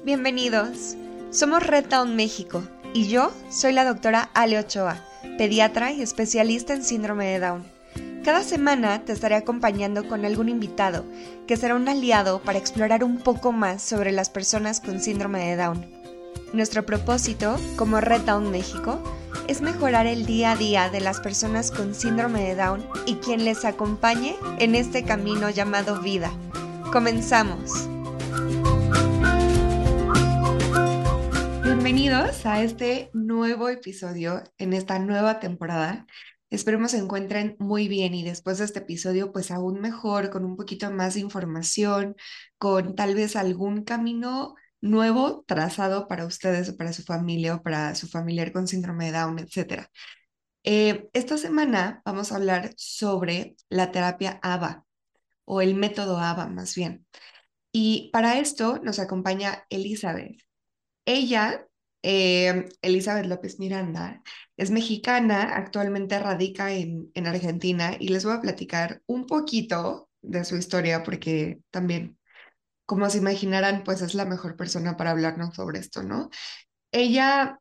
Bienvenidos. Somos Red Town México y yo soy la doctora Ale Ochoa, pediatra y especialista en síndrome de Down. Cada semana te estaré acompañando con algún invitado que será un aliado para explorar un poco más sobre las personas con síndrome de Down. Nuestro propósito, como Red Town México, es mejorar el día a día de las personas con síndrome de Down y quien les acompañe en este camino llamado vida. ¡Comenzamos! Bienvenidos a este nuevo episodio en esta nueva temporada. Esperemos se encuentren muy bien y después de este episodio pues aún mejor, con un poquito más de información, con tal vez algún camino nuevo trazado para ustedes o para su familia o para su familiar con síndrome de Down, etcétera. Esta semana vamos a hablar sobre la terapia ABA o el método ABA más bien. Y para esto nos acompaña Elizabeth. Ella, Elizabeth López Miranda, es mexicana, actualmente radica en Argentina y les voy a platicar un poquito de su historia porque también, como se imaginarán, pues es la mejor persona para hablarnos sobre esto, ¿no? Ella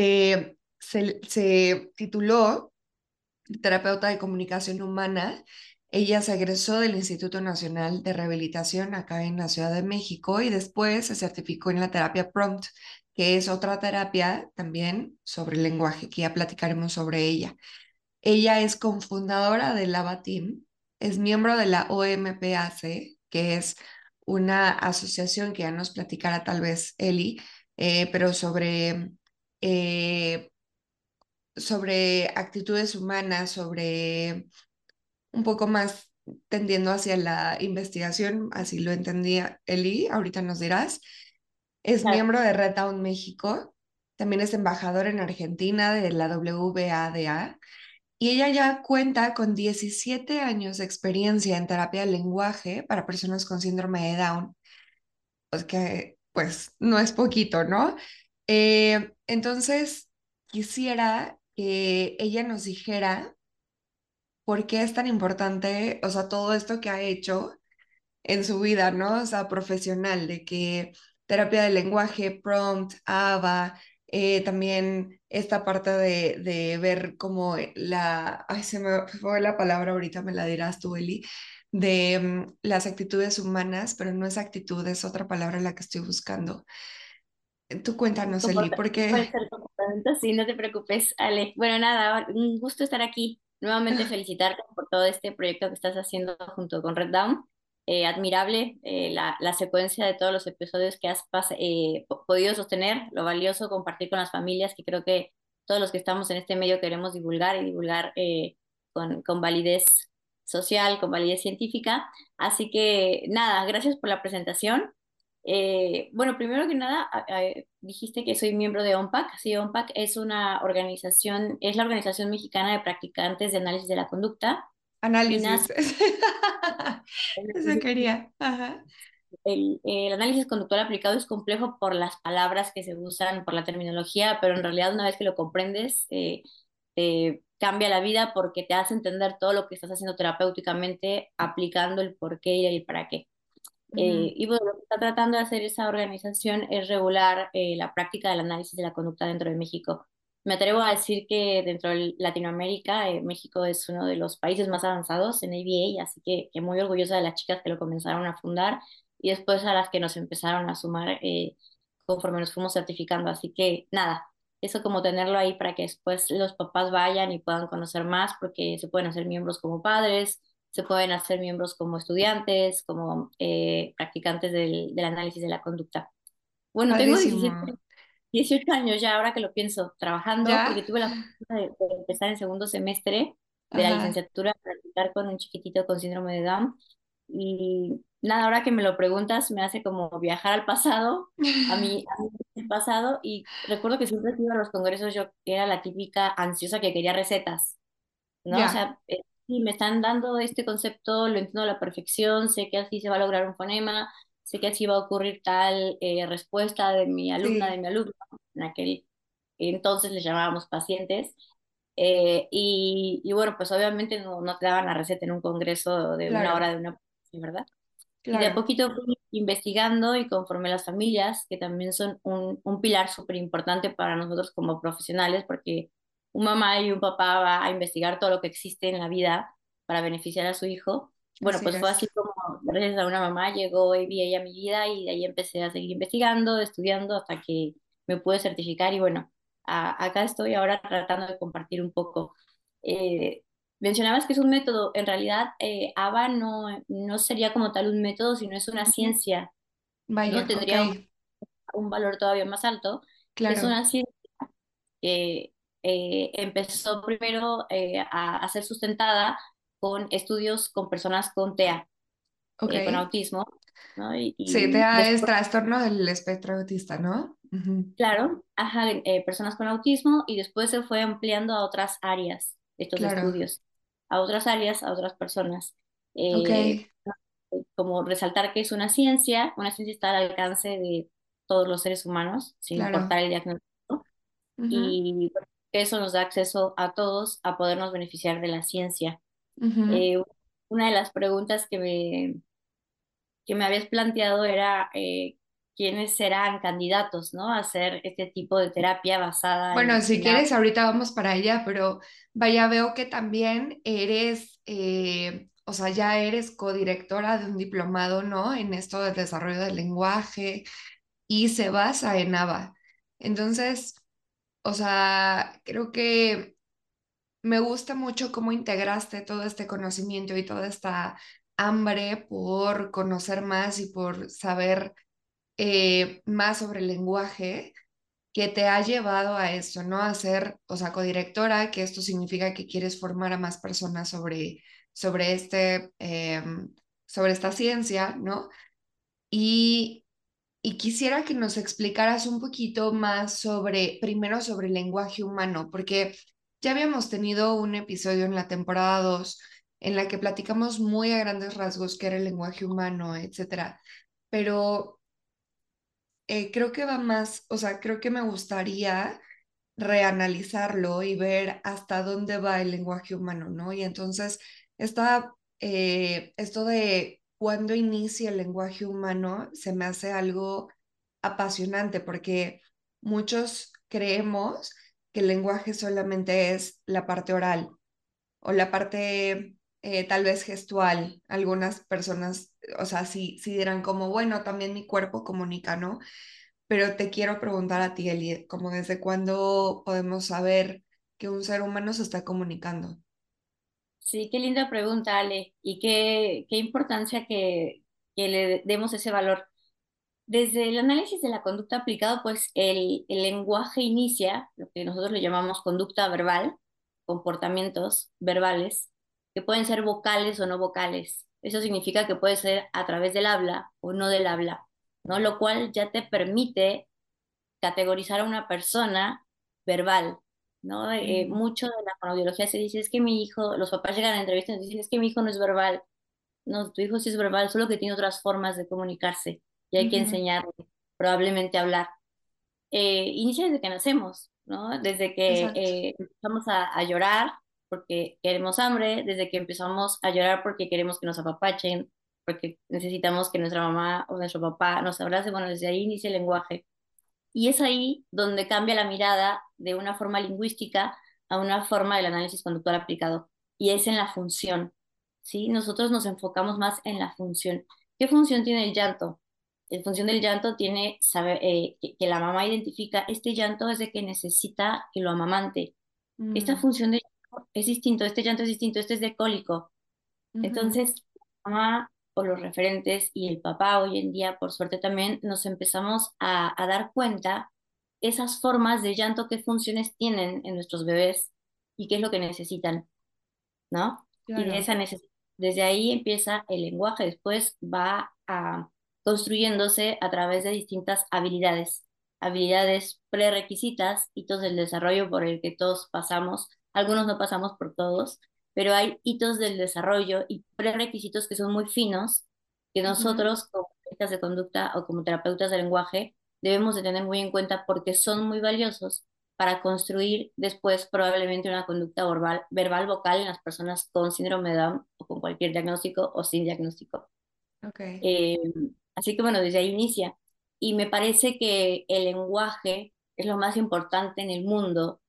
se tituló terapeuta de comunicación humana. Ella se egresó del Instituto Nacional de Rehabilitación acá en la Ciudad de México y después se certificó en la terapia Prompt, que es otra terapia también sobre el lenguaje, que ya platicaremos sobre ella. Ella es cofundadora del ABA Team, es miembro de la OMPAC, que es una asociación que ya nos platicará tal vez Eli, pero eh, sobre actitudes humanas, sobre un poco más tendiendo hacia la investigación, así lo entendía Eli, ahorita nos dirás. Es Claro. miembro de Red Down México, también es embajador en Argentina de la WBADA y ella ya cuenta con 17 años de experiencia en terapia del lenguaje para personas con síndrome de Down, pues que pues no es poquito, ¿no? Entonces, quisiera que ella nos dijera por qué es tan importante, o sea, todo esto que ha hecho en su vida, ¿no? O sea, profesional, de que terapia del lenguaje, prompt, ABA, también esta parte de ver como ay, se me fue la palabra, ahorita me la dirás tú, Eli, de las actitudes humanas, pero no es actitud, es otra palabra la que estoy buscando. Tú cuéntanos, Eli, Puede porque, ser comportamiento, sí, no te preocupes, Ale. Bueno, nada, un gusto estar aquí. Nuevamente felicitarte por todo este proyecto que estás haciendo junto con Red Down. Admirable la secuencia de todos los episodios que has podido sostener, lo valioso compartir con las familias, que creo que todos los que estamos en este medio queremos divulgar y divulgar con validez social, con validez científica. Así que nada, gracias por la presentación. Bueno, primero que nada, dijiste que soy miembro de OMPAC. Sí, OMPAC es una organización, es la Organización Mexicana de Practicantes de Análisis de la Conducta y nace análisis. Eso quería. Ajá. el análisis conductual aplicado es complejo por las palabras que se usan, por la terminología, pero en realidad una vez que lo comprendes, te cambia la vida porque te hace entender todo lo que estás haciendo terapéuticamente, aplicando el por qué y el para qué. Ujú. Y bueno, lo que está tratando de hacer esa organización es regular la práctica del análisis de la conducta dentro de México. Me atrevo a decir que dentro de Latinoamérica, México es uno de los países más avanzados en ABA, así que muy orgullosa de las chicas que lo comenzaron a fundar y después a las que nos empezaron a sumar conforme nos fuimos certificando. Así que nada, eso como tenerlo ahí para que después los papás vayan y puedan conocer más, porque se pueden hacer miembros como padres, se pueden hacer miembros como estudiantes, como practicantes del análisis de la conducta. Bueno, tengo Padrísimo. 18 años ya, ahora que lo pienso, trabajando, porque ¿Ya? tuve la fortuna de empezar en segundo semestre de la Ajá. licenciatura a practicar con un chiquitito con síndrome de Down. Y nada, ahora que me lo preguntas, me hace como viajar al pasado, a mí el pasado, y recuerdo que siempre que iba a los congresos yo era la típica ansiosa que quería recetas, ¿no? O Ya. sea, sí, me están dando este concepto, lo entiendo a la perfección, sé que así se va a lograr un fonema, sé que así va a ocurrir tal respuesta de mi alumna, de Sí, mi alumno, en aquel entonces les llamábamos pacientes. Y bueno, pues obviamente no te daban la receta en un congreso de una hora claro. de una, ¿verdad? Y de a claro, poquito fui investigando y conforme las familias, que también son un pilar súper importante para nosotros como profesionales, porque un mamá y un papá va a investigar todo lo que existe en la vida para beneficiar a su hijo. Bueno, así pues fue es. así como gracias a una mamá llegó y vi ella mi vida y de ahí empecé a seguir investigando, estudiando hasta que me pude certificar y bueno, acá estoy ahora tratando de compartir un poco. Eh, Mencionabas que es un método. En realidad, ABA no sería como tal un método, sino es una Ujú. ciencia, ¿no? Vaya, ok, Tendría un valor todavía más alto. Es claro, una ciencia que empezó primero a ser sustentada con estudios con personas con TEA, ok. con autismo, ¿no? Sí, Y TEA es después, trastorno del espectro autista, ¿no? Ujú. claro, ajá, personas con autismo y después se fue ampliando a otras áreas estos Claro, estudios, a otras áreas, a otras personas. ok, Eh, Como resaltar que es una ciencia está al alcance de todos los seres humanos, sin claro. importar el diagnóstico, Ujú, y bueno, eso nos da acceso a todos a podernos beneficiar de la ciencia. ujú. Eh, una de las preguntas que me habías planteado era quiénes serán candidatos, ¿no? A hacer este tipo de terapia basada Bueno, si en la... quieres, ahorita vamos para allá, pero vaya, veo que también eres, o sea, ya eres codirectora de un diplomado, ¿no? En esto del desarrollo del lenguaje y se basa en ABA. Entonces, o sea, creo que me gusta mucho cómo integraste todo este conocimiento y toda esta hambre por conocer más y por saber más sobre el lenguaje que te ha llevado a esto, ¿no? A ser, o sea, codirectora, que esto significa que quieres formar a más personas sobre sobre esta ciencia, ¿no? Y, y quisiera que nos explicaras un poquito más primero sobre el lenguaje humano, porque ya habíamos tenido un episodio en la temporada 2 en la que platicamos muy a grandes rasgos qué era el lenguaje humano, etcétera. Pero creo que va más, o sea, creo que me gustaría reanalizarlo y ver hasta dónde va el lenguaje humano, ¿no? Y entonces, esto de cuándo inicia el lenguaje humano se me hace algo apasionante porque muchos creemos que el lenguaje solamente es la parte oral o la parte tal vez gestual. Algunas personas, o sea, sí dirán como, bueno, también mi cuerpo comunica, ¿no? Pero te quiero preguntar a ti, Eli, como desde cuándo podemos saber que un ser humano se está comunicando. Sí, qué linda pregunta, Ale, y qué importancia que le demos ese valor. Desde el análisis de la conducta aplicado, pues el lenguaje inicia, lo que nosotros le llamamos conducta verbal, comportamientos verbales, que pueden ser vocales o no vocales. Eso significa que puede ser a través del habla o no del habla, ¿no? Lo cual ya te permite categorizar a una persona verbal, ¿no? Mm, Mucho de la fonoaudiología se dice, es que mi hijo, los papás llegan a entrevistas y dicen, es que mi hijo no es verbal. No, tu hijo sí es verbal, solo que tiene otras formas de comunicarse y hay que ujú, enseñarle probablemente a hablar. Inicia desde que nacemos, ¿no? Desde que exacto. empezamos a llorar porque queremos hambre, desde que empezamos a llorar porque queremos que nos apapachen, porque necesitamos que nuestra mamá o nuestro papá nos abrace, bueno, desde ahí inicia el lenguaje. Y es ahí donde cambia la mirada de una forma lingüística a una forma del análisis conductual aplicado. Y es en la función, ¿sí? Nosotros nos enfocamos más en la función. ¿Qué función tiene el llanto? La función del llanto tiene que la mamá identifica, este llanto es de que necesita que lo amamante. Esta Mm, función de llanto es distinto, este llanto es distinto, este es de cólico. ujú, Entonces, la mamá o los referentes y el papá hoy en día, por suerte también, nos empezamos a dar cuenta esas formas de llanto, qué funciones tienen en nuestros bebés y qué es lo que necesitan, ¿no? Y de claro. esa desde ahí empieza el lenguaje, después va construyéndose a través de distintas habilidades, habilidades prerequisitas, hitos del desarrollo por el que todos pasamos, algunos no pasamos por todos, pero hay hitos del desarrollo y prerequisitos que son muy finos, que Ujú, nosotros como terapeutas de conducta o como terapeutas de lenguaje debemos de tener muy en cuenta porque son muy valiosos para construir después probablemente una conducta verbal vocal en las personas con síndrome de Down o con cualquier diagnóstico o sin diagnóstico. Ok, Eh, Así que bueno, desde ahí inicia. Y me parece que el lenguaje es lo más importante en el mundo,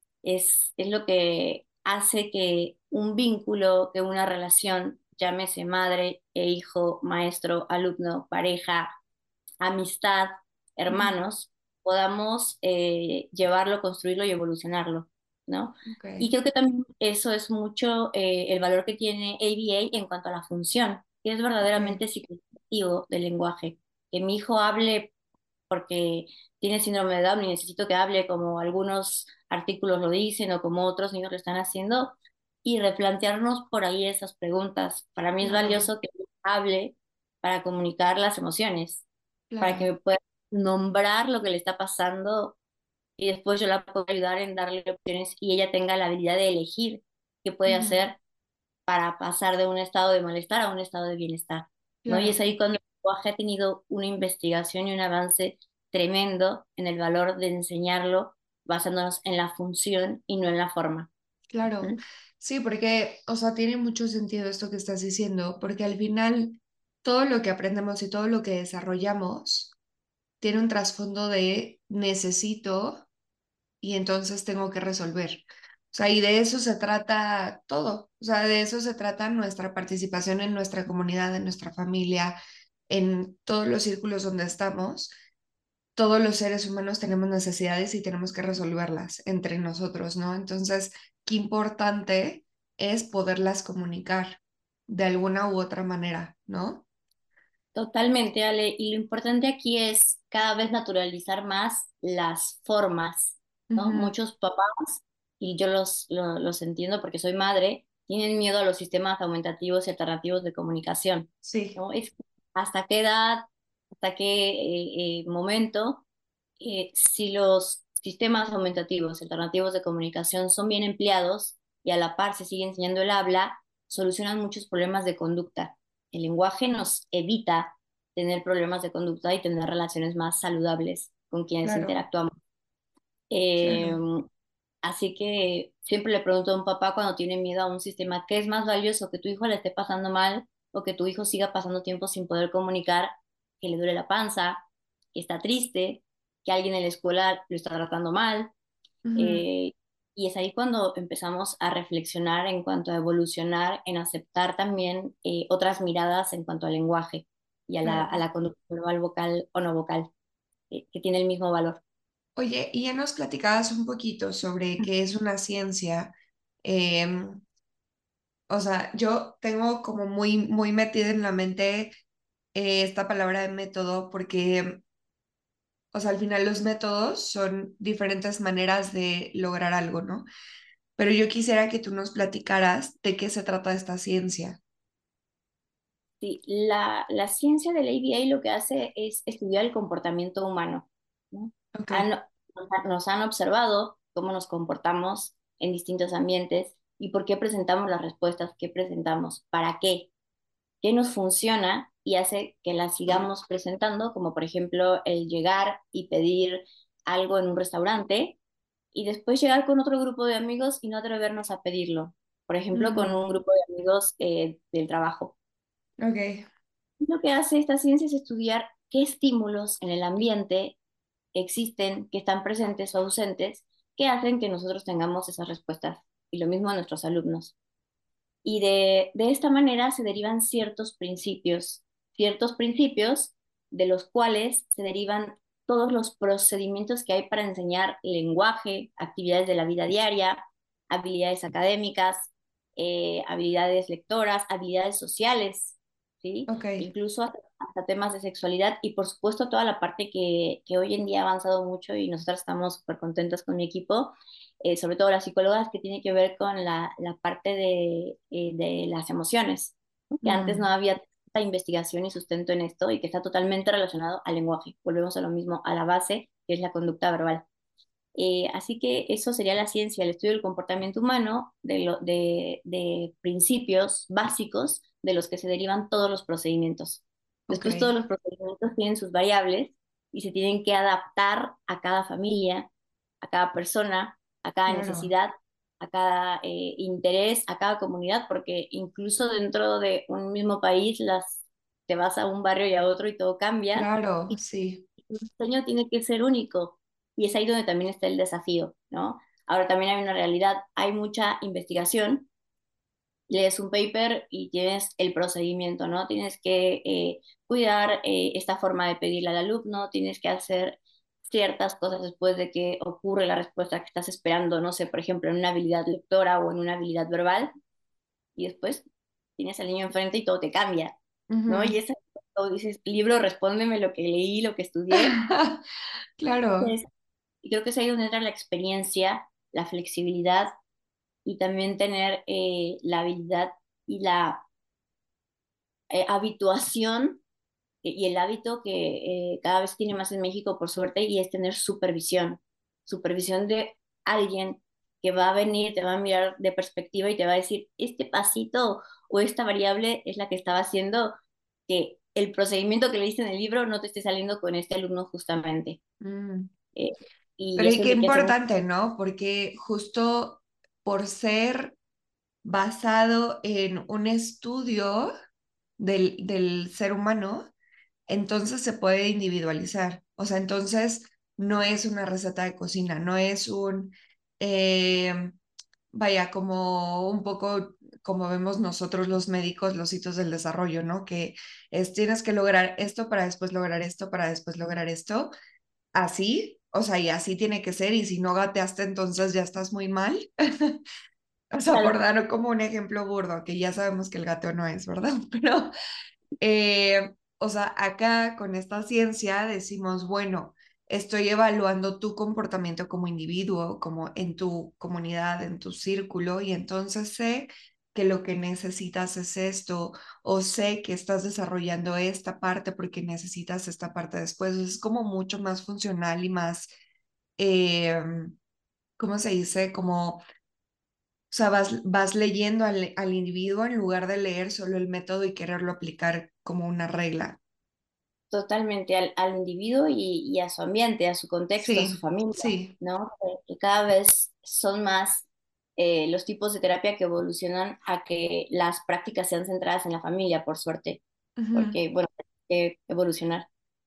es lo que hace que un vínculo, que una relación, llámese madre e hijo, maestro, alumno, pareja, amistad, ujú, hermanos, podamos llevarlo, construirlo y evolucionarlo, ¿no? ok, Y creo que también eso es mucho el valor que tiene ABA en cuanto a la función, que es ok, verdaderamente significativo del lenguaje. Que mi hijo hable porque tiene síndrome de Down y necesito que hable como algunos artículos lo dicen o como otros niños lo están haciendo, y replantearnos por ahí esas preguntas. Para mí es claro, valioso que hable para comunicar las emociones, para que claro, me pueda nombrar lo que le está pasando y después yo la puedo ayudar en darle opciones y ella tenga la habilidad de elegir qué puede ujú, hacer para pasar de un estado de malestar a un estado de bienestar, ¿no? Y es claro, ahí cuando el lenguaje ha tenido una investigación y un avance tremendo en el valor de enseñarlo basándonos en la función y no en la forma. claro. Ujú. Sí, porque, o sea, tiene mucho sentido esto que estás diciendo, porque al final todo lo que aprendemos y todo lo que desarrollamos tiene un trasfondo de necesito y entonces tengo que resolver. O sea, y de eso se trata todo. O sea, de eso se trata nuestra participación en nuestra comunidad, en nuestra familia, en todos los círculos donde estamos. Todos los seres humanos tenemos necesidades y tenemos que resolverlas entre nosotros, ¿no? Entonces, qué importante es poderlas comunicar de alguna u otra manera, ¿no? Totalmente, Ale. Y lo importante aquí es cada vez naturalizar más las formas, ¿no? Ujú, Muchos papás, y yo los entiendo porque soy madre, tienen miedo a los sistemas aumentativos y alternativos de comunicación, sí, ¿no? Es hasta qué edad, hasta qué momento, si los sistemas aumentativos, alternativos de comunicación son bien empleados y a la par se sigue enseñando el habla, solucionan muchos problemas de conducta. El lenguaje nos evita tener problemas de conducta y tener relaciones más saludables con quienes claro, interactuamos. Eh, claro. Así que siempre le pregunto a un papá cuando tiene miedo a un sistema, ¿qué es más valioso? ¿Que tu hijo le esté pasando mal o que tu hijo siga pasando tiempo sin poder comunicar, que le duele la panza, que está triste, que alguien en la escuela lo está tratando mal? Ujú, Eh, y es ahí cuando empezamos a reflexionar en cuanto a evolucionar, en aceptar también otras miradas en cuanto al lenguaje y a claro. la conducta verbal, vocal o no vocal, que tiene el mismo valor. Oye, y ya nos platicabas un poquito sobre qué es una ciencia. em, o sea, yo tengo como muy, muy metida en la mente esta palabra de método porque, o sea, al final los métodos son diferentes maneras de lograr algo, ¿no? Pero yo quisiera que tú nos platicaras de qué se trata esta ciencia. Sí, la ciencia del ABA lo que hace es estudiar el comportamiento humano, ¿no? Ok. Nos han observado cómo nos comportamos en distintos ambientes y por qué presentamos las respuestas que presentamos, para qué nos funciona y hace que las sigamos presentando, como por ejemplo el llegar y pedir algo en un restaurante y después llegar con otro grupo de amigos y no atrevernos a pedirlo, por ejemplo con Ujú, un grupo de amigos del trabajo. ok, Lo que hace esta ciencia es estudiar qué estímulos en el ambiente existen, que están presentes o ausentes, que hacen que nosotros tengamos esas respuestas. Y lo mismo a nuestros alumnos. Y de esta manera se derivan ciertos principios de los cuales se derivan todos los procedimientos que hay para enseñar lenguaje, actividades de la vida diaria, habilidades académicas, habilidades lectoras, habilidades sociales, ¿sí? ok, Incluso hasta temas de sexualidad y por supuesto toda la parte que hoy en día ha avanzado mucho y nosotros estamos súper contentos con mi equipo, sobre todo las psicólogas, que tiene que ver con la parte de las emociones, ¿no? Que antes no mm, había tanta investigación y sustento en esto y que está totalmente relacionado al lenguaje. Volvemos a lo mismo, a la base, que es la conducta verbal. Así que eso sería la ciencia, el estudio del comportamiento humano, de principios básicos de los que se derivan todos los procedimientos. ok, Después todos los procedimientos tienen sus variables y se tienen que adaptar a cada familia, a cada persona, a cada claro, necesidad, a cada interés, a cada comunidad, porque incluso dentro de un mismo país las te vas a un barrio y a otro y todo cambia, Claro, y sí. tu diseño tiene que ser único. Y es ahí donde también está el desafío, ¿no? Ahora también hay una realidad, hay mucha investigación, lees un paper y tienes el procedimiento, ¿no? Tienes que cuidar esta forma de pedirle al alumno, tienes que hacer ciertas cosas después de que ocurre la respuesta que estás esperando, no sé, por ejemplo, en una habilidad lectora o en una habilidad verbal, y después tienes al niño enfrente y todo te cambia, ¿no? Ujú. Y ese todo dices, libro, respóndeme lo que leí, lo que estudié. Claro. Y creo que es ahí donde entra la experiencia, la flexibilidad y también tener la habilidad y la habituación y el hábito que cada vez tiene más en México, por suerte, y es tener supervisión, supervisión de alguien que va a venir, te va a mirar de perspectiva y te va a decir, este pasito o esta variable es la que estaba haciendo que el procedimiento que le diste en el libro no te esté saliendo con este alumno justamente. Mm. Eh, y Pero y eso qué enriquece mucho. importante, ¿no? Porque justo por ser basado en un estudio del ser humano, entonces se puede individualizar. O sea, entonces no es una receta de cocina, no es eh, vaya, como un poco como vemos nosotros los médicos, los hitos del desarrollo, ¿no? Que es tienes que lograr esto para después lograr esto, para después lograr esto. Así, o sea, y así tiene que ser, y si no gateaste, entonces ya estás muy mal. O sea, por Claro, dar como un ejemplo burdo, que ya sabemos que el gateo no es, ¿verdad? Pero o sea, acá con esta ciencia decimos, bueno, estoy evaluando tu comportamiento como individuo, como en tu comunidad, en tu círculo, y entonces sé que lo que necesitas es esto, o sé que estás desarrollando esta parte porque necesitas esta parte después. Es como mucho más funcional y más, eh, ¿cómo se dice? Como o sea, vas leyendo al individuo en lugar de leer solo el método y quererlo aplicar como una regla. totalmente al individuo y a su ambiente, a su contexto, a su Sí, familia, sí. ¿no? Que cada vez son más los tipos de terapia que evolucionan a que las prácticas sean centradas en la familia, por suerte, Ujú. porque, bueno, hay que evolucionar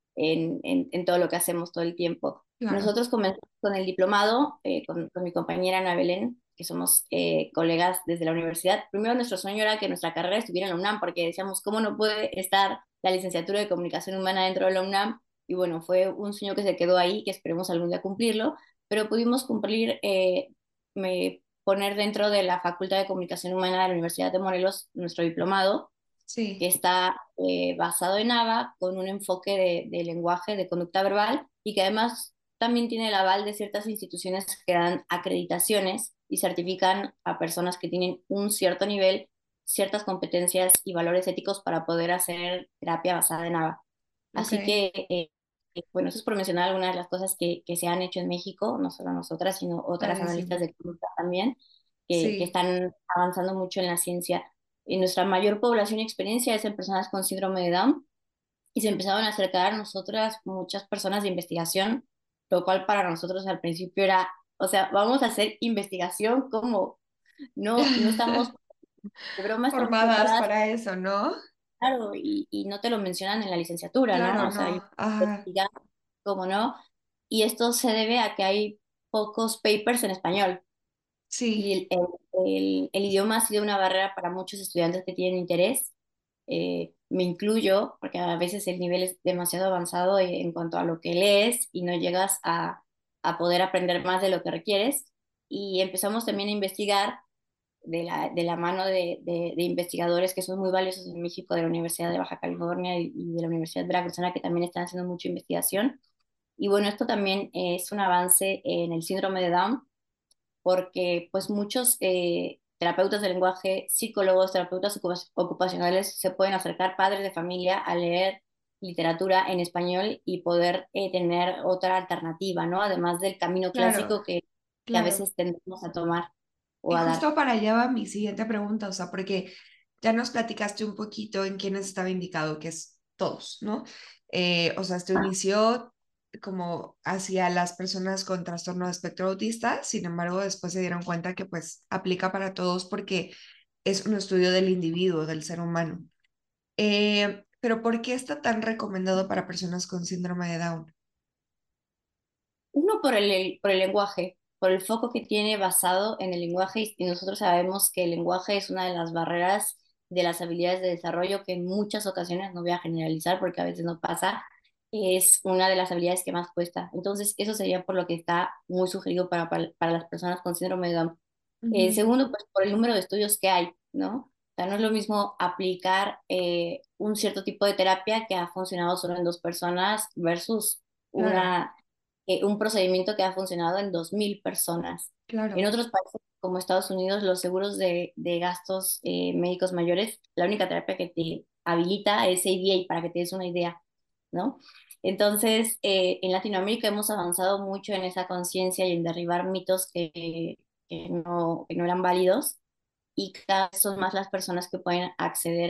en todo lo que hacemos todo el tiempo. Claro. Nosotros comenzamos con el diplomado, con mi compañera Ana Belén, que somos colegas desde la universidad. Primero nuestro sueño era que nuestra carrera estuviera en la UNAM, porque decíamos, ¿cómo no puede estar la licenciatura de comunicación humana dentro de la UNAM? Y bueno, fue un sueño que se quedó ahí, que esperemos algún día cumplirlo, pero pudimos cumplir, poner dentro de la Facultad de Comunicación Humana de la Universidad de Morelos nuestro diplomado, que Sí. está basado en ABA, con un enfoque de lenguaje, de conducta verbal, y que además también tiene el aval de ciertas instituciones que dan acreditaciones y certifican a personas que tienen un cierto nivel, ciertas competencias y valores éticos para poder hacer terapia basada en ABA. Ok. Así que, bueno, eso es por mencionar algunas de las cosas que se han hecho en México, no solo nosotras, sino otras analistas Padrísimo. de conducta también, que Sí. están avanzando mucho en la ciencia. Y nuestra mayor población y experiencia es en personas con síndrome de Down, y se empezaron a acercar a nosotras muchas personas de investigación, lo cual para nosotros al principio era, o sea, vamos a hacer investigación, como no estamos, de broma estamos Formadas preparadas, para eso, ¿no? claro, y no te lo mencionan en la licenciatura, Claro, ¿no? O sea, no. Ajá. investigar, ¿cómo no? Y esto se debe a que hay pocos papers en español. Y Sí. el idioma ha sido una barrera para muchos estudiantes que tienen interés. Me incluyo, porque a veces el nivel es demasiado avanzado en cuanto a lo que lees y no llegas a poder aprender más de lo que requieres. Y empezamos también a investigar de la mano de investigadores que son muy valiosos en México, de la Universidad de Baja California y de la Universidad Veracruzana, que también están haciendo mucha investigación. Y bueno, esto también es un avance en el síndrome de Down, porque pues muchos terapeutas de lenguaje, psicólogos, terapeutas ocupacionales se pueden acercar, padres de familia, a leer literatura en español y poder tener otra alternativa, ¿no? Además del camino Claro, clásico que a claro. veces tendemos a tomar o Y a dar. justo para allá va mi siguiente pregunta, o sea, porque ya nos platicaste un poquito en quiénes estaba indicado, que es todos, ¿no? O sea, esto inició como hacia las personas con trastorno de espectro autista, sin embargo, después se dieron cuenta que pues aplica para todos porque es un estudio del individuo, del ser humano. pero ¿por qué está tan recomendado para personas con síndrome de Down? Uno por el lenguaje, por el foco que tiene basado en el lenguaje y nosotros sabemos que el lenguaje es una de las barreras de las habilidades de desarrollo que en muchas ocasiones, no voy a generalizar porque a veces no pasa, es una de las habilidades que más cuesta. Entonces, eso sería por lo que está muy sugerido para las personas con síndrome de Down. Ujú. Segundo, pues por el número de estudios que hay, ¿no? O sea, no es lo mismo aplicar un cierto tipo de terapia que ha funcionado solo en dos personas versus Claro, un procedimiento que ha funcionado en 2.000 personas. En claro, otros países como Estados Unidos, los seguros de gastos médicos mayores, la única terapia que te habilita es ABA, para que te des una idea, ¿no? Entonces, en Latinoamérica hemos avanzado mucho en esa conciencia y en derribar mitos que no eran válidos y cada vez son más las personas que pueden acceder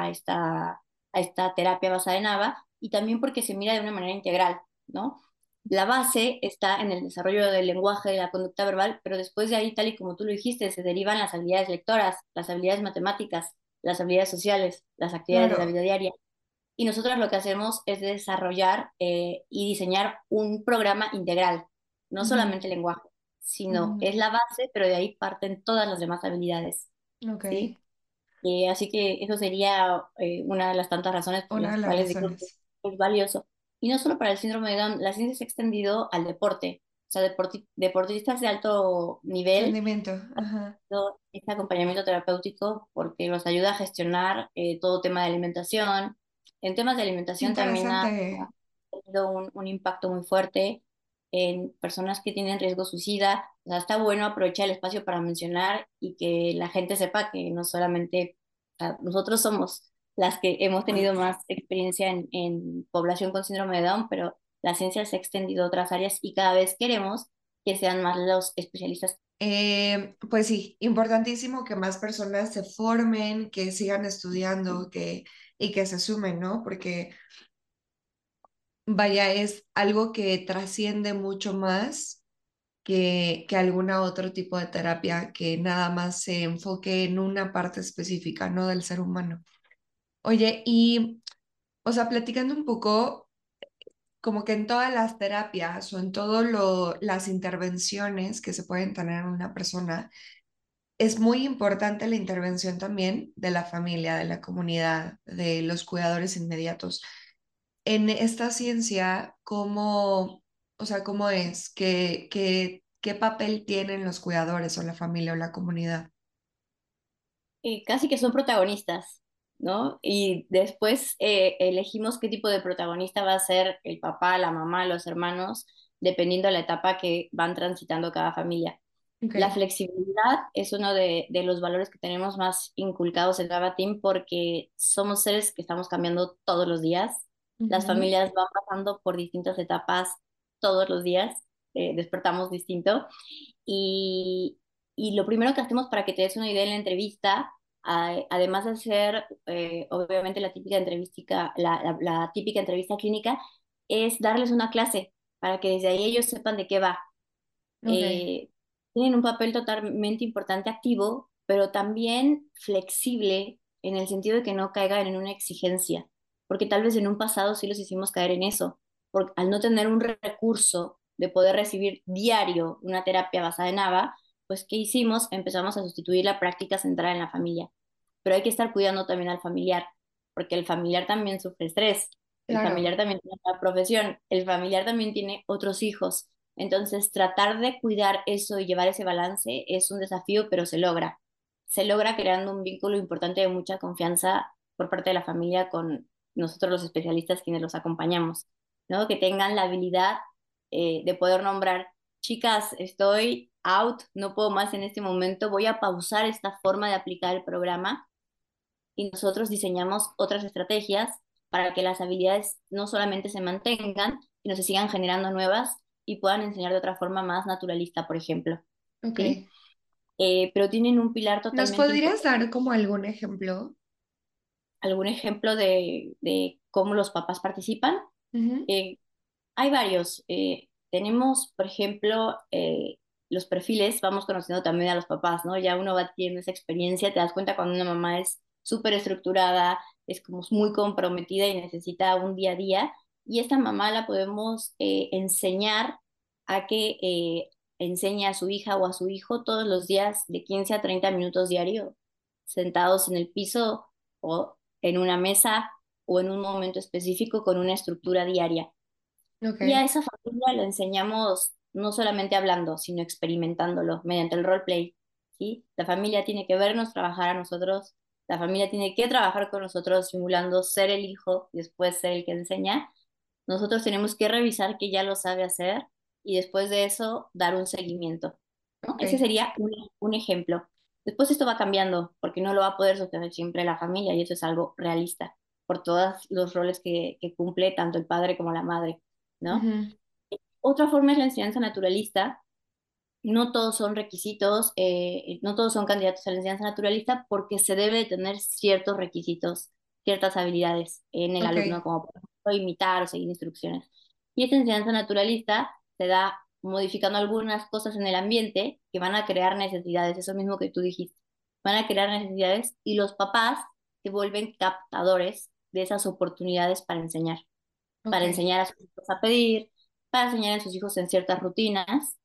a esta terapia basada en ABA y también porque se mira de una manera integral, ¿no? La base está en el desarrollo del lenguaje, de la conducta verbal, pero después de ahí, tal y como tú lo dijiste, se derivan las habilidades lectoras, las habilidades matemáticas, las habilidades sociales, las actividades de la claro. vida diaria. Y nosotros lo que hacemos es desarrollar y diseñar un programa integral, no Ujú, solamente lenguaje, sino ujú. es la base, pero de ahí parten todas las demás habilidades, Ok, ¿sí? Así que eso sería una de las tantas razones por una de las las cuales digo que razones. es valioso. Y no solo para el síndrome de Down, la ciencia se ha extendido al deporte. O sea, deportistas de alto nivel, Rendimiento, ajá. este acompañamiento terapéutico porque los ayuda a gestionar todo tema de alimentación. En temas de Qué alimentación también ha interesante. tenido un impacto muy fuerte en personas que tienen riesgo suicida. O sea, está bueno aprovechar el espacio para mencionar y que la gente sepa que no solamente, o sea, nosotros somos las que hemos tenido más experiencia en población con síndrome de Down, pero la ciencia se ha extendido a otras áreas y cada vez queremos que sean más los especialistas. Pues sí, importantísimo que más personas se formen, que sigan estudiando, y que se sumen, ¿no? Porque vaya, es algo que trasciende mucho más que alguna otro tipo de terapia que nada más se enfoque en una parte específica, ¿no? Del ser humano. Oye, y, o sea, platicando un poco, como que en todas las terapias o en todas las intervenciones que se pueden tener en una persona, es muy importante la intervención también de la familia, de la comunidad, de los cuidadores inmediatos. En esta ciencia, ¿cómo, o sea, cómo es? ¿Qué papel tienen los cuidadores o la familia o la comunidad? Casi que son protagonistas, ¿no? Y después elegimos qué tipo de protagonista va a ser el papá, la mamá, los hermanos, dependiendo de la etapa que van transitando cada familia. La Ok. flexibilidad es uno de los valores que tenemos más inculcados en Java Team porque somos seres que estamos cambiando todos los días. Las Ujú. familias van pasando por distintas etapas todos los días, despertamos distinto. Y, y lo primero que hacemos para que te des una idea en la entrevista, además de hacer obviamente la típica la típica entrevista clínica, es darles una clase para que desde ahí ellos sepan de qué va. Ok, eh, Tienen un papel totalmente importante activo, pero también flexible en el sentido de que no caigan en una exigencia, porque tal vez en un pasado sí los hicimos caer en eso, porque al no tener un recurso de poder recibir diario una terapia basada en ABA, pues ¿qué hicimos? Empezamos a sustituir la práctica centrada en la familia, pero hay que estar cuidando también al familiar, porque el familiar también sufre estrés, el claro. familiar también tiene una profesión, el familiar también tiene otros hijos. Entonces, tratar de cuidar eso y llevar ese balance es un desafío, pero se logra. Se logra creando un vínculo importante de mucha confianza por parte de la familia con nosotros los especialistas quienes los acompañamos, ¿no? Que tengan la habilidad de poder nombrar, chicas, estoy out, no puedo más en este momento, voy a pausar esta forma de aplicar el programa y nosotros diseñamos otras estrategias para que las habilidades no solamente se mantengan, sino se sigan generando nuevas y puedan enseñar de otra forma más naturalista, por ejemplo, ¿sí? Ok. Pero tienen un pilar ¿Nos totalmente podrías importante. dar como algún ejemplo? ¿Algún ejemplo de cómo los papás participan? Ujú. Eh, Hay varios. Tenemos, por ejemplo, los perfiles, vamos conociendo también a los papás, ¿no? Ya uno va teniendo esa experiencia, te das cuenta cuando una mamá es súper estructurada, es como muy comprometida y necesita un día a día. Y esta mamá la podemos enseñar a que enseñe a su hija o a su hijo todos los días de 15 a 30 minutos diarios, sentados en el piso o en una mesa o en un momento específico con una estructura diaria. Y a Ok, esa familia lo enseñamos no solamente hablando, sino experimentándolo mediante el roleplay, ¿sí? La familia tiene que vernos trabajar a nosotros, la familia tiene que trabajar con nosotros simulando ser el hijo y después ser el que enseña. Nosotros tenemos que revisar que ya lo sabe hacer y después de eso dar un seguimiento, ¿no? ok, Ese sería un ejemplo. Después esto va cambiando porque no lo va a poder sostener siempre la familia y eso es algo realista por todos los roles que cumple tanto el padre como la madre, ¿no? ujú, Otra forma es la enseñanza naturalista. No todos son requisitos, no todos son candidatos a la enseñanza naturalista porque se debe de tener ciertos requisitos, ciertas habilidades en el ok, alumno, como por ejemplo imitar o seguir instrucciones. Y esta enseñanza naturalista se da modificando algunas cosas en el ambiente que van a crear necesidades, eso mismo que tú dijiste, van a crear necesidades y los papás se vuelven captadores de esas oportunidades ok, para enseñar a sus hijos a pedir, para enseñar a sus hijos en ciertas rutinas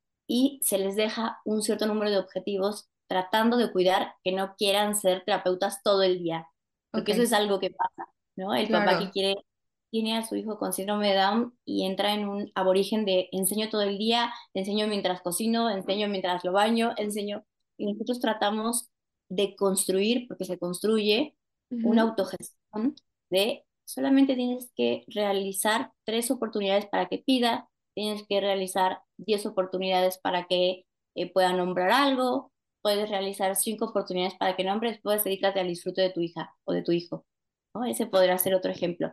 y se les deja un cierto número de objetivos tratando de cuidar que no quieran ser terapeutas todo el día, ok, porque eso es algo que pasa, ¿no? El papá que claro, quiere, tiene a su hijo con síndrome de Down y entra en un aborigen de enseño todo el día, enseño mientras cocino, enseño mientras lo baño, enseño, y nosotros tratamos de construir, porque se construye, una ujú, autogestión de solamente tienes que realizar 3 oportunidades para que pida, tienes que realizar 10 oportunidades para que pueda nombrar algo, puedes realizar 5 oportunidades para que nombres, después dedícate al disfrute de tu hija o de tu hijo, ¿no? Ese podría ser otro ejemplo.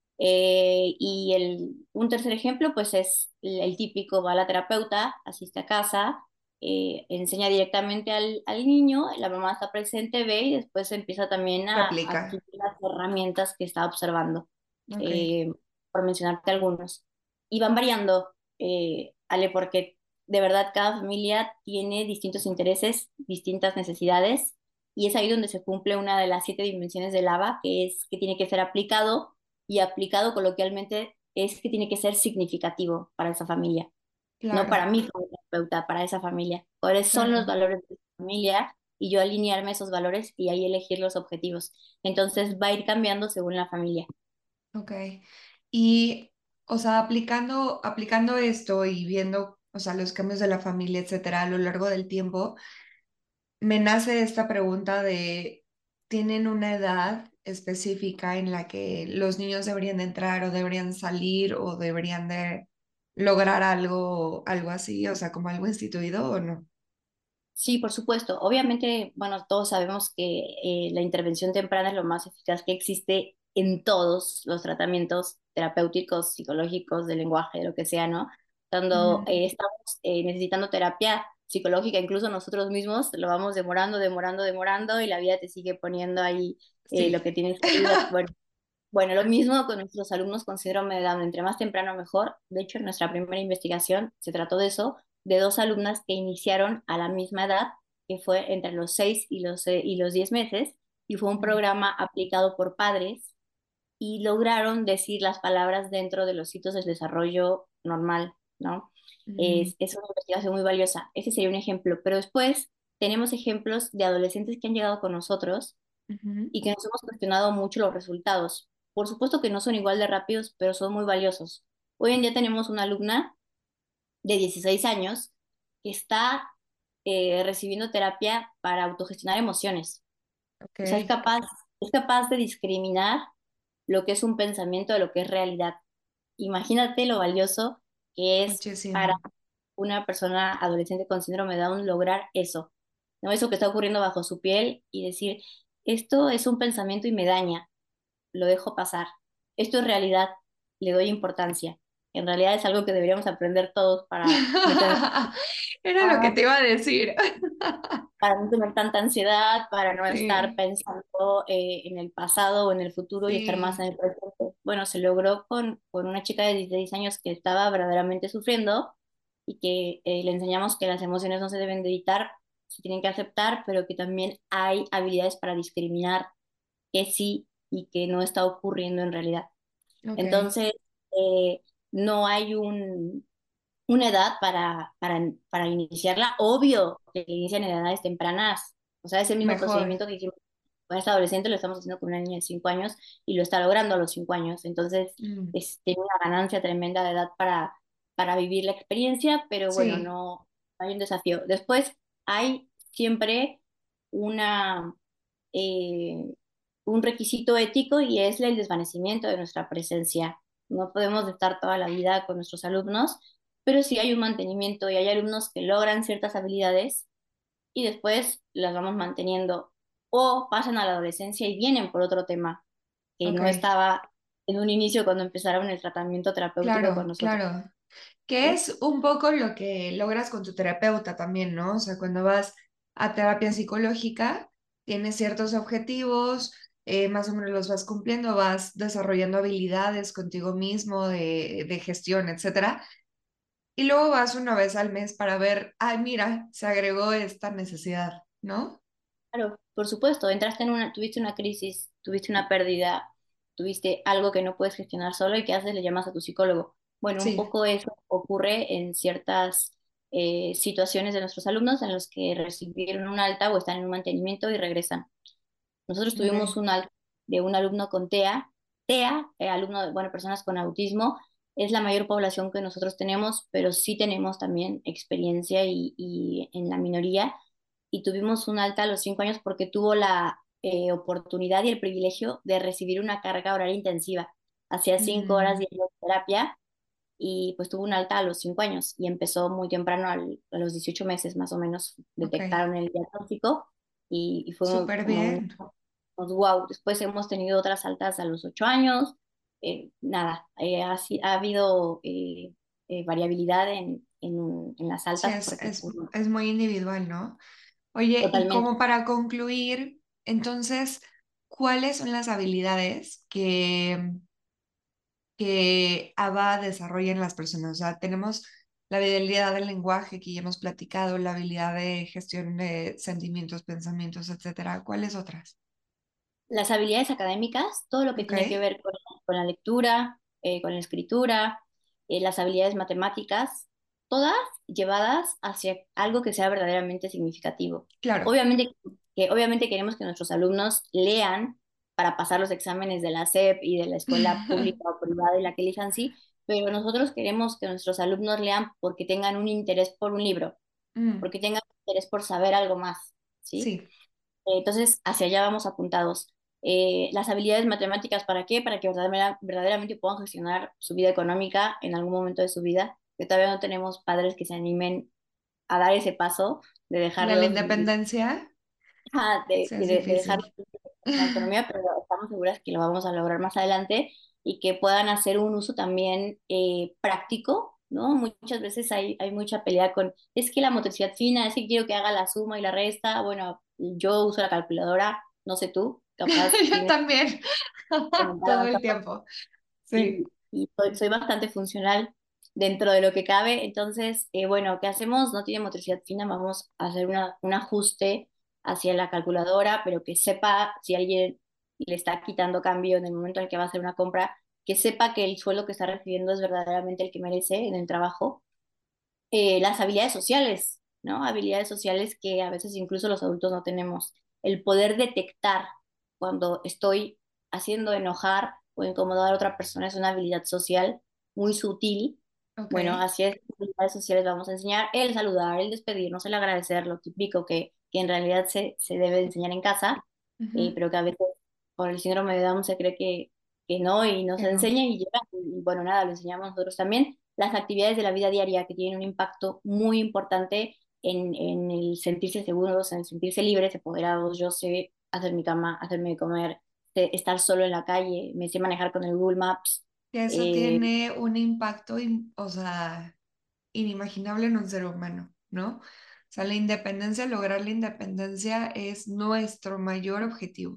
Un tercer ejemplo, pues es el típico, va a la terapeuta, asiste a casa, enseña directamente al niño, la mamá está presente, ve y después empieza también a aplica, adquirir las herramientas que está observando, ok, eh, por mencionarte algunos. Y van variando, Ale, porque de verdad cada familia tiene distintos intereses, distintas necesidades, y es ahí donde se cumple una de las 7 dimensiones del ABA, que es que tiene que ser aplicado y aplicado coloquialmente es que tiene que ser significativo para esa familia, no para claro, mí como terapeuta, para esa familia. ¿Cuáles son los claro, valores de esa familia? Y yo alinearme a esos valores y ahí elegir los objetivos. Entonces va a ir cambiando según la familia. ok. Y, o sea, aplicando esto y viendo, o sea, los cambios de la familia, etcétera, a lo largo del tiempo, me nace esta pregunta de, ¿tienen una edad específica en la que los niños deberían de entrar o deberían salir o deberían de lograr algo, algo así, o sea, como algo instituido o no? Sí, por supuesto. Obviamente, bueno, todos sabemos que la intervención temprana es lo más eficaz que existe en todos los tratamientos terapéuticos, psicológicos, de lenguaje, de lo que sea, ¿no? Cuando Ujú, estamos necesitando terapia psicológica, incluso nosotros mismos lo vamos demorando, demorando, demorando y la vida te sigue poniendo ahí lo sí. que tienes que ir. Bueno, lo mismo con nuestros alumnos con síndrome de Down, entre más temprano mejor. De hecho, en nuestra primera investigación se trató de eso, de 2 alumnas que iniciaron a la misma edad, que fue entre los 6 y los 10 meses, y fue un Ujú, programa aplicado por padres y lograron decir las palabras dentro de los hitos del desarrollo normal, ¿no? ujú, Es una investigación muy valiosa. Ese sería un ejemplo, pero después tenemos ejemplos de adolescentes que han llegado con nosotros ujú, y que nos hemos cuestionado mucho los resultados. Por supuesto que no son igual de rápidos, pero son muy valiosos. Hoy en día tenemos una alumna de 16 años que está recibiendo terapia para autogestionar emociones. ok, O sea, es capaz de discriminar lo que es un pensamiento de lo que es realidad. Imagínate lo valioso que es para muchísimo. una persona adolescente con síndrome de Down lograr eso, ¿no? Eso que está ocurriendo bajo su piel y decir, esto es un pensamiento y me daña, lo dejo pasar. Esto es realidad, le doy importancia. En realidad es algo que deberíamos aprender todos Era lo que te iba a decir. para no tener tanta ansiedad, para no estar Sí, pensando en el pasado o en el futuro y estar más sí. en el presente. Bueno, se logró con una chica de 16 años que estaba verdaderamente sufriendo y que le enseñamos que las emociones no se deben de evitar, se tienen que aceptar, pero que también hay habilidades para discriminar qué sí y que no está ocurriendo en realidad. Ok, Entonces, eh, no hay una edad para iniciarla. Obvio que inician en edades tempranas. O sea, ese mismo mejor. procedimiento que hicimos con esta adolescente lo estamos haciendo con una niña de 5 años y lo está logrando a los 5 años. Entonces, Mm, tiene una ganancia tremenda de edad para vivir la experiencia, pero bueno, sí, no hay un desafío. Después hay siempre una, eh, un requisito ético y es el desvanecimiento de nuestra presencia. No podemos estar toda la vida con nuestros alumnos, pero sí hay un mantenimiento y hay alumnos que logran ciertas habilidades y después las vamos manteniendo o pasan a la adolescencia y vienen por otro tema que ok, no estaba en un inicio cuando empezaron el tratamiento terapéutico con claro, nosotros. claro. Que ¿Sí? es un poco lo que logras con tu terapeuta también, ¿no? O sea, cuando vas a terapia psicológica, tienes ciertos objetivos, más o menos los vas cumpliendo, vas desarrollando habilidades contigo mismo de gestión, etcétera. Y luego vas una vez al mes para ver, ay, mira, se agregó esta necesidad, ¿no? Claro, por supuesto, tuviste una crisis, tuviste una pérdida, tuviste algo que no puedes gestionar solo y ¿qué haces? Le llamas a tu psicólogo. Bueno, un Sí. poco eso ocurre en ciertas situaciones de nuestros alumnos en los que recibieron un alta o están en un mantenimiento y regresan. Nosotros tuvimos Ok, un alta de un alumno con TEA. TEA, alumno de, bueno, personas con autismo, es la mayor población que nosotros tenemos, pero sí tenemos también experiencia y en la minoría y tuvimos un alta a los 5 años porque tuvo la oportunidad y el privilegio de recibir una carga horaria intensiva. Hacía 5 horas mm, diarias de terapia y pues tuvo un alta a los 5 años y empezó muy temprano, a los 18 meses más o menos, ok, detectaron el diagnóstico y fue súper como un bien. wow. Después hemos tenido otras altas a los 8 años. Nada, ha habido variabilidad en las Sí, altas porque pues, es muy individual, ¿no? Oye, y totalmente. como para concluir, entonces, ¿cuáles son las habilidades que ABA desarrolla en las personas? O sea, tenemos la habilidad del lenguaje que ya hemos platicado, la habilidad de gestión de sentimientos, pensamientos, etcétera. ¿Cuáles otras? Las habilidades académicas, todo lo que Ok, tiene que ver con la lectura, con la escritura, las habilidades matemáticas, todas llevadas hacia algo que sea verdaderamente significativo. claro. Obviamente queremos que nuestros alumnos lean para pasar los exámenes de la SEP y de la escuela pública o privada y la que elijan sí, pero nosotros queremos que nuestros alumnos lean porque tengan un interés por un libro, Mm, porque tengan un interés por saber algo más, ¿sí? sí, Entonces, hacia allá vamos apuntados. Las habilidades matemáticas, ¿para qué? Para que verdaderamente puedan gestionar su vida económica en algún momento de su vida, que todavía no tenemos padres que se animen a dar ese paso de de la dejarlos vivir, independencia, de, sí es de dejarlos difícil. vivir en autonomía, pero estamos seguras que lo vamos a lograr más adelante y que puedan hacer un uso también práctico, ¿no? Muchas veces hay mucha pelea con, es que la motricidad fina, es que quiero que haga la suma y la resta, bueno, yo uso la calculadora, no sé tú, capaz Yo tienes también, que comentar todo el avanzado tiempo. Sí, y soy bastante funcional dentro de lo que cabe. Entonces, bueno, ¿qué hacemos? No tiene motricidad fina, vamos a hacer un ajuste hacia la calculadora, pero que sepa si alguien le está quitando cambio en el momento en el que va a hacer una compra, que sepa que el sueldo que está recibiendo es verdaderamente el que merece en el trabajo. Las habilidades sociales, ¿no? Habilidades sociales que a veces incluso los adultos no tenemos. El poder detectar cuando estoy haciendo enojar o incomodar a otra persona es una habilidad social muy sutil. ok. Bueno, así es, habilidades sociales vamos a enseñar el saludar, el despedirnos, el agradecer, lo típico que en realidad se debe de enseñar en casa, Ujú, pero que a veces por el síndrome de Down se cree que no y no que se no. enseña y llega, y bueno, nada, lo enseñamos nosotros también las actividades de la vida diaria que tienen un impacto muy importante en el sentirse seguros, en sentirse libres, empoderados. Yo sé hacer mi cama, hacerme de comer, sé estar solo en la calle, me sé manejar con el Google Maps. Que eso Eh, tiene un impacto, o sea, inimaginable en un ser humano, ¿no? O sea, la independencia, lograr la independencia es nuestro mayor objetivo.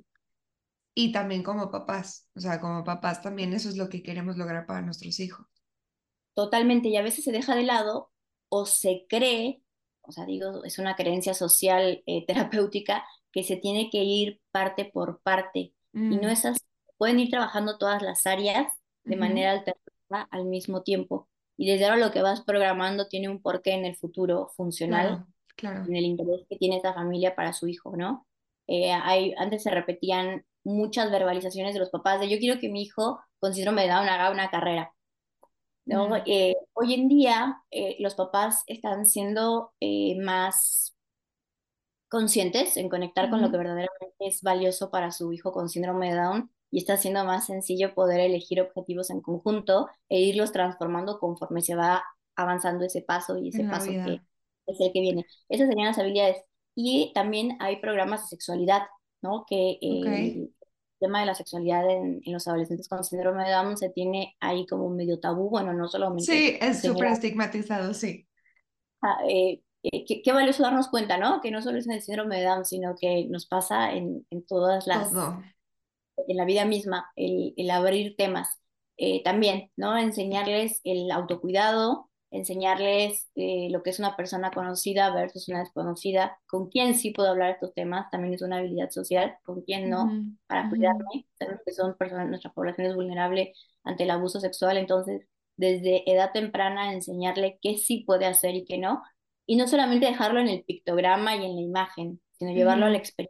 Y también como papás, o sea, como papás también eso es lo que queremos lograr para nuestros hijos. Totalmente, y a veces se deja de lado o se cree, o sea, digo, es una creencia social terapéutica que se tiene que ir parte por parte, y no Mm, es así. pueden ir trabajando todas las áreas de Ujú. manera alternativa al mismo tiempo. Y desde ahora lo que vas programando tiene un porqué en el futuro funcional, Claro, claro. en el interés que tiene esa familia para su hijo, ¿no? Antes se repetían muchas verbalizaciones de los papás de yo quiero que mi hijo con síndrome de Down haga una carrera, ¿no? Mm, Hoy en día los papás están siendo más conscientes en conectar con lo que ujú. verdaderamente es valioso para su hijo con síndrome de Down y está siendo más sencillo poder elegir objetivos en conjunto e irlos transformando conforme se va avanzando ese paso y ese En la paso que vida. es el que viene. Esas serían las habilidades. Y también hay programas de sexualidad, ¿no? Que Ok. el tema de la sexualidad en los adolescentes con síndrome de Down se tiene ahí como un medio tabú, bueno, no solamente Sí, es en súper general. estigmatizado, sí. Qué valioso darnos cuenta, ¿no? Que no solo es en el síndrome de Down, sino que nos pasa en todas Todo. en la vida misma, el abrir temas. También, ¿no? Enseñarles el autocuidado, enseñarles lo que es una persona conocida versus una desconocida, con quién sí puedo hablar de estos temas, también es una habilidad social, con quién Ujú, no, para ujú. cuidarme. Sabemos que son personas, nuestra población es vulnerable ante el abuso sexual, entonces desde edad temprana enseñarle qué sí puede hacer y qué no, y no solamente dejarlo en el pictograma y en la imagen, sino llevarlo a la Ujú. experiencia.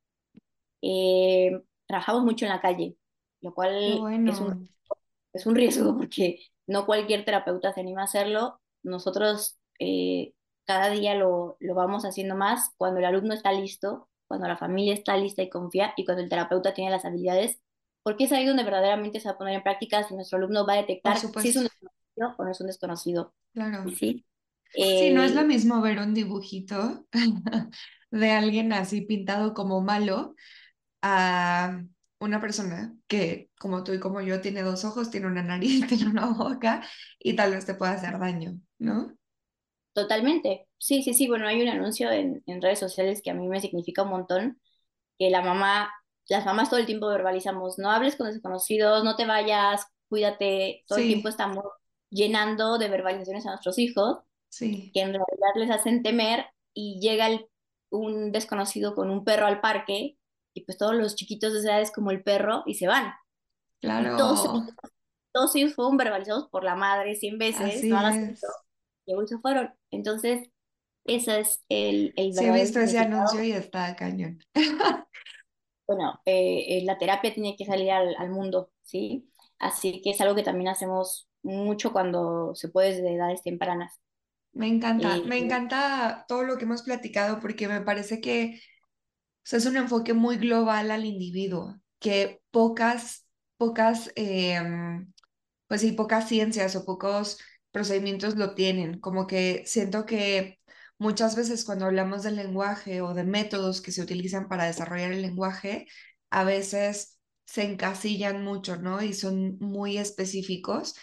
Trabajamos mucho en la calle, lo Qué cual bueno. es un riesgo porque no cualquier terapeuta se anima a hacerlo. Nosotros cada día lo vamos haciendo más cuando el alumno está listo, cuando la familia está lista y confía y cuando el terapeuta tiene las habilidades, porque es ahí donde verdaderamente se va a poner en práctica si nuestro alumno va a Por detectar si es supuesto. un desconocido o no es un desconocido. Claro. ¿Sí? Sí, no es lo Eh, mismo ver un dibujito de alguien así pintado como malo a una persona que, como tú y como yo, tiene dos ojos, tiene una nariz, tiene una boca y tal vez te pueda hacer daño, ¿no? Totalmente. Sí, sí, sí. Bueno, hay un anuncio en redes sociales que a mí me significa un montón, que las mamás todo el tiempo verbalizamos, no hables con desconocidos, no te vayas, cuídate, todo el tiempo Sí, estamos llenando de verbalizaciones a nuestros hijos, sí, que en realidad les hacen temer y llega un desconocido con un perro al parque y pues todos los chiquitos de esa edad es como el perro y se van. Y claro, todos ellos fueron verbalizados por la madre 100 veces, así no hagas esto, es. y luego se fueron. Entonces, ese es el Sí, he verdadero visto ese anuncio significado. y está cañón. Bueno, la terapia tiene que salir al mundo, ¿sí? Así que es algo que también hacemos mucho cuando se puede desde edades tempranas. Eh, Me encanta todo lo que hemos platicado porque me parece que sea, es un enfoque muy global al individuo, que pocas, pues sí, pocas ciencias o pocos procedimientos lo tienen. Como que siento que muchas veces cuando hablamos del lenguaje o de métodos que se utilizan para desarrollar el lenguaje, a veces se encasillan mucho, ¿no? Y son muy específicos.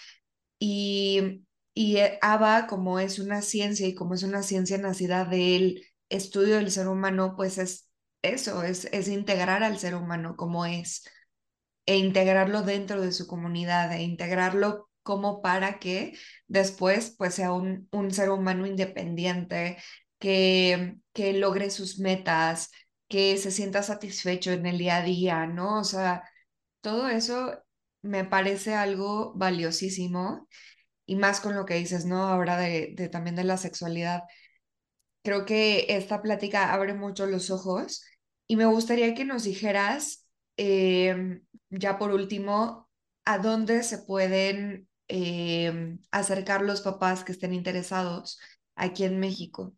Y ABA, como es una ciencia y como es una ciencia nacida del estudio del ser humano, pues es eso, es integrar al ser humano como es, e integrarlo dentro de su comunidad, e integrarlo como para que después pues sea un ser humano independiente, que logre sus metas, que se sienta satisfecho en el día a día, ¿no? O sea, todo eso me parece algo valiosísimo y más con lo que dices, ¿no? Ahora de también de la sexualidad. Creo que esta plática abre mucho los ojos y me gustaría que nos dijeras, ya por último, a dónde se pueden acercar los papás que estén interesados aquí en México.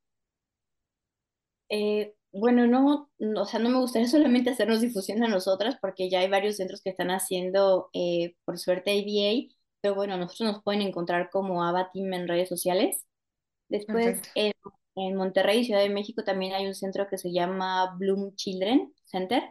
bueno, o sea, no me gustaría solamente hacernos difusión a nosotras porque ya hay varios centros que están haciendo, por suerte, ABA, pero bueno, nosotros nos pueden encontrar como Ava Team en redes sociales. Después, Perfecto. en Monterrey, Ciudad de México, también hay un centro que se llama Bloom Children Center.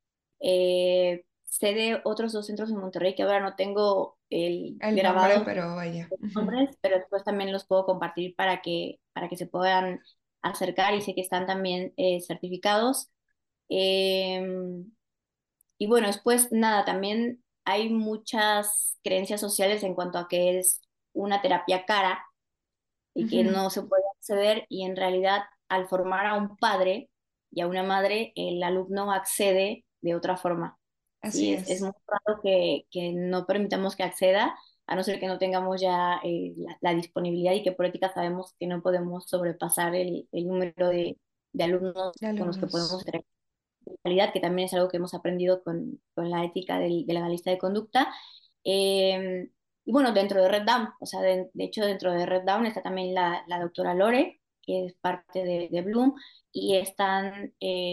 Sé de otros dos centros en Monterrey que ahora no tengo el El nombre, grabado pero vaya. Ujú. nombres, pero después también los puedo compartir para que se puedan acercar y sé que están también certificados. Eh, y bueno, después nada, también hay muchas creencias sociales en cuanto a que es una terapia cara y que Ujú. no se puede acceder y en realidad al formar a un padre y a una madre, el alumno accede de otra forma. Así ¿sí? Es es, muy raro que no permitamos que acceda, a no ser que no tengamos ya la disponibilidad y que por ética sabemos que no podemos sobrepasar el número de alumnos de con los que podemos alumnos. tener calidad, que también es algo que hemos aprendido con la ética de la analista de conducta. Eh, y bueno, dentro de Red Dawn, o sea, de hecho dentro de Red Dawn está también la doctora Lore, que es parte de Bloom, y están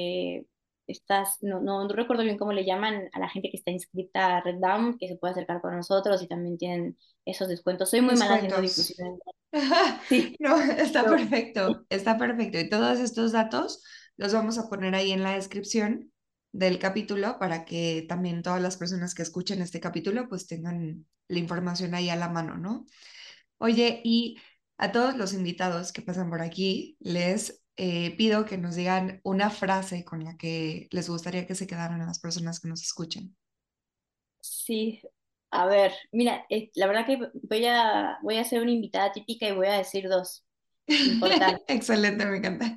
estas, no recuerdo bien cómo le llaman a la gente que está inscrita a Red Dawn, que se puede acercar con nosotros y también tienen esos descuentos. Soy muy mala haciendo Descuentos. difusión. Sí, No, está pero perfecto, está perfecto. Y todos estos datos los vamos a poner ahí en la descripción del capítulo para que también todas las personas que escuchen este capítulo pues tengan la información ahí a la mano, ¿no? Oye, y a todos los invitados que pasan por aquí, les pido que nos digan una frase con la que les gustaría que se quedaran a las personas que nos escuchen. sí, a ver, mira, la verdad que voy a ser una invitada típica y voy a decir dos importantes. Excelente, me encanta.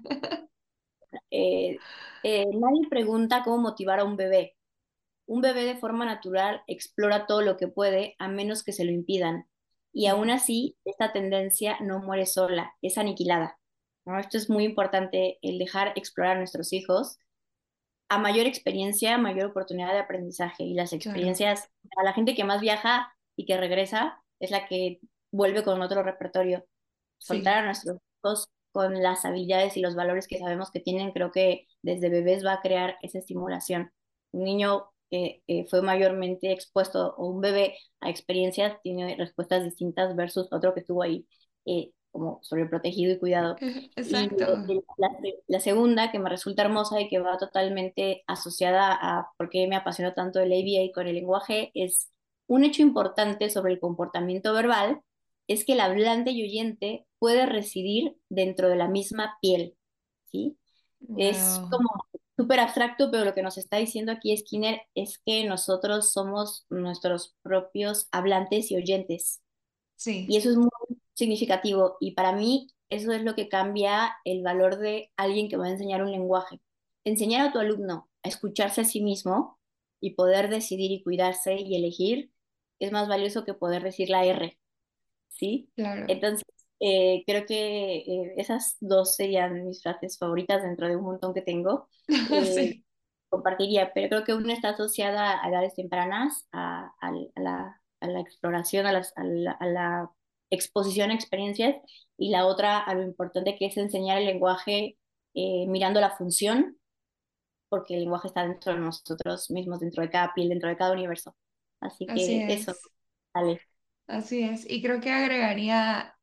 Eh, Nadie pregunta cómo motivar a un bebé. Un bebé de forma natural explora todo lo que puede a menos que se lo impidan. Y aún así, esta tendencia no muere sola, es aniquilada, ¿no? Esto es muy importante, el dejar explorar a nuestros hijos. A mayor experiencia, mayor oportunidad de aprendizaje. Y las Claro, experiencias, a la gente que más viaja y que regresa, es la que vuelve con otro repertorio. Soltar sí. a nuestros hijos con las habilidades y los valores que sabemos que tienen, creo que desde bebés va a crear esa estimulación. Un niño que fue mayormente expuesto o un bebé a experiencias tiene respuestas distintas versus otro que estuvo ahí como sobreprotegido y cuidado. Y Exacto. la segunda, que me resulta hermosa y que va totalmente asociada a por qué me apasiona tanto el ABA con el lenguaje, es un hecho importante sobre el comportamiento verbal, es que el hablante y oyente puede residir dentro de la misma piel, ¿sí? Es Wow. como súper abstracto, pero lo que nos está diciendo aquí Skinner es que nosotros somos nuestros propios hablantes y oyentes. Y Sí, eso es muy significativo. Y para mí, eso es lo que cambia el valor de alguien que va a enseñar un lenguaje. Enseñar a tu alumno a escucharse a sí mismo y poder decidir y cuidarse y elegir es más valioso que poder decir la R, ¿sí? claro. Entonces, creo que esas dos serían mis frases favoritas dentro de un montón que tengo. Eh, Sí, Compartiría, pero creo que una está asociada a edades tempranas, a la exploración, a la exposición a experiencias, y la otra a lo importante que es enseñar el lenguaje mirando la función, porque el lenguaje está dentro de nosotros mismos, dentro de cada piel, dentro de cada universo. Así así que eso, es. vale. Así es. Y creo que agregaría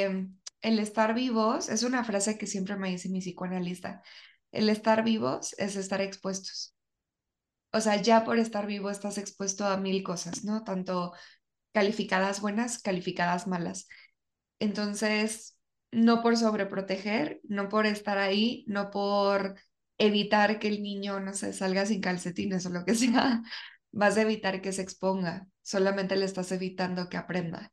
el estar vivos, es una frase que siempre me dice mi psicoanalista. El estar vivos es estar expuestos. O sea, ya por estar vivo estás expuesto a mil cosas, ¿no? Tanto calificadas buenas, calificadas malas. Entonces, no por sobreproteger, no por estar ahí, no por evitar que el niño, no sé, salga sin calcetines o lo que sea, vas a evitar que se exponga, solamente le estás evitando que aprenda.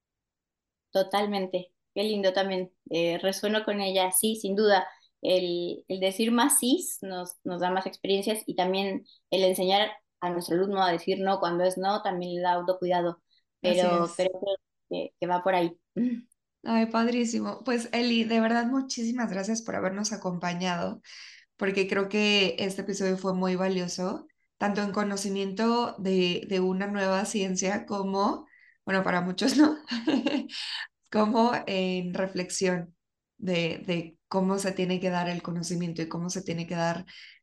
Totalmente. Qué lindo también. Resueno con ella, sí, sin duda. El decir más sí nos da más experiencias y también el enseñar a nuestro alumno a decir no cuando es no también le da autocuidado, Así pero es. creo que va por ahí. Ay, padrísimo. Pues Eli, de verdad muchísimas gracias por habernos acompañado, porque creo que este episodio fue muy valioso, tanto en conocimiento de una nueva ciencia como, bueno, para muchos, ¿no? Como en reflexión de cómo se tiene que dar el conocimiento y cómo se tiene que dar,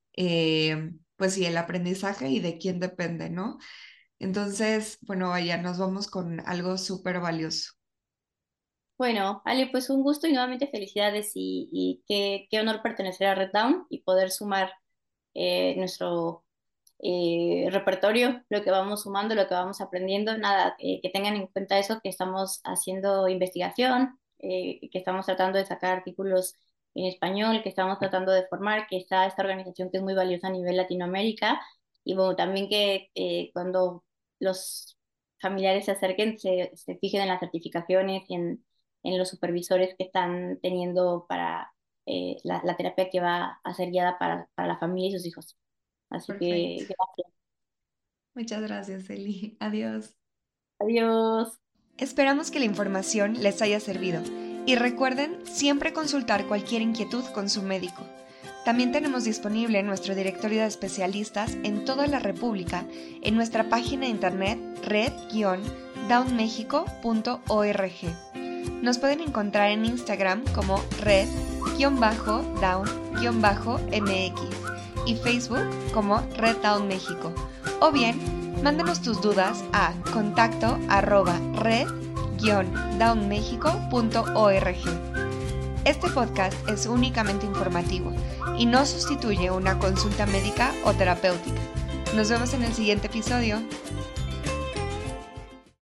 pues sí, el aprendizaje y de quién depende, ¿no? Entonces, bueno, vaya, nos vamos con algo súper valioso. Bueno, Ale, pues un gusto y nuevamente felicidades y qué honor pertenecer a Red Dawn y poder sumar nuestro repertorio, lo que vamos sumando, lo que vamos aprendiendo. Nada, que tengan en cuenta eso, que estamos haciendo investigación, que estamos tratando de sacar artículos en español, que estamos tratando de formar, que está esta organización que es muy valiosa a nivel Latinoamérica. Y bueno, también que cuando los familiares se acerquen, se fijen en las certificaciones y en los supervisores que están teniendo para la terapia que va a ser guiada para la familia y sus hijos. Así que Perfecto. gracias. Muchas gracias, Eli. Adiós. Adiós. Esperamos que la información les haya servido y recuerden siempre consultar cualquier inquietud con su médico. También tenemos disponible nuestro directorio de especialistas en toda la República en nuestra página de internet red-downmexico.org. Nos pueden encontrar en Instagram como red-down-mx y Facebook como Red Down México. O bien, mándanos tus dudas a contacto@red-downmexico.org. Este podcast es únicamente informativo y no sustituye una consulta médica o terapéutica. Nos vemos en el siguiente episodio.